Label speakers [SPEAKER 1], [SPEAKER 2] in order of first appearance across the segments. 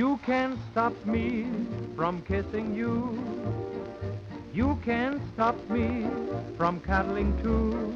[SPEAKER 1] You can't stop me from kissing you. You can't stop me from cuddling too.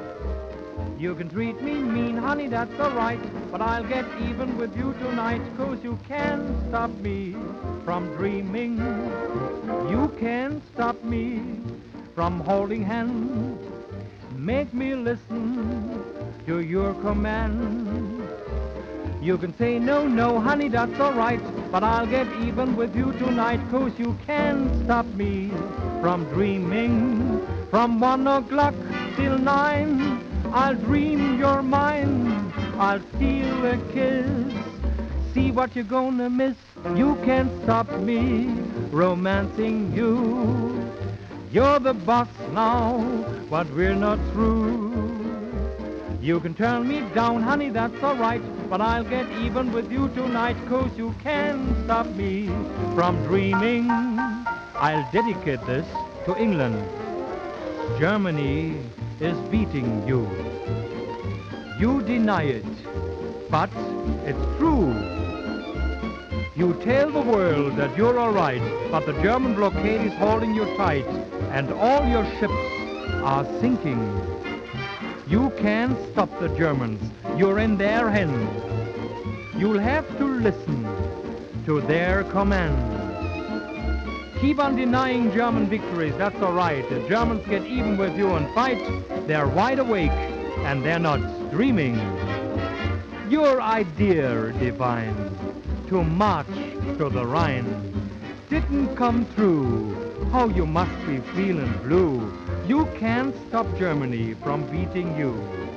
[SPEAKER 1] You can treat me mean, honey, that's all right, but I'll get even with you tonight, 'cause you can't stop me from dreaming. You can't stop me from holding hands. Make me listen to your command. You can say no, no, honey, that's all right, but I'll get even with you tonight, 'cause you can't stop me from dreaming. From 1 o'clock till 9, I'll dream you're mine. I'll steal a kiss. See what you're gonna miss. You can't stop me romancing you. You're the boss now, but we're not through. You can turn me down, honey, that's all right, but I'll get even with you tonight, 'cause you can't stop me from dreaming. I'll dedicate this to England. Germany is beating you. You deny it, but it's true. You tell the world that you're all right, but the German blockade is holding you tight, and all your ships are sinking. You can't stop the Germans. You're in their hands. You'll have to listen to their commands. Keep on denying German victories, that's all right. The Germans get even with you and fight. They're wide awake, and they're not dreaming. Your idea, divine, to march to the Rhine, didn't come true. Oh, you must be feeling blue. You can't stop Germany from beating you.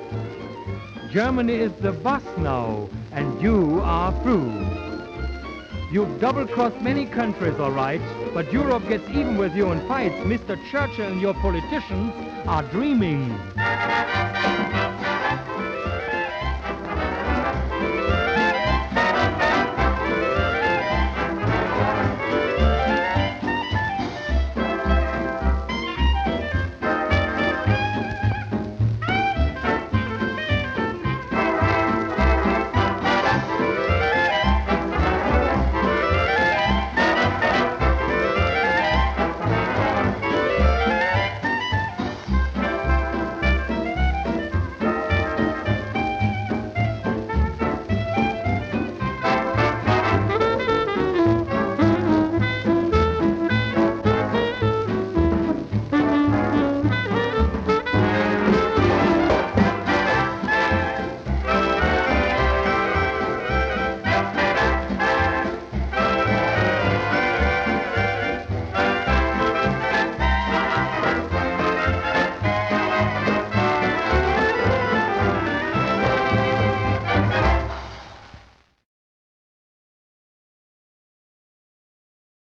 [SPEAKER 1] Germany is the boss now, and you are through. You've double-crossed many countries, all right, but Europe gets even with you and fights. Mr. Churchill and your politicians are dreaming.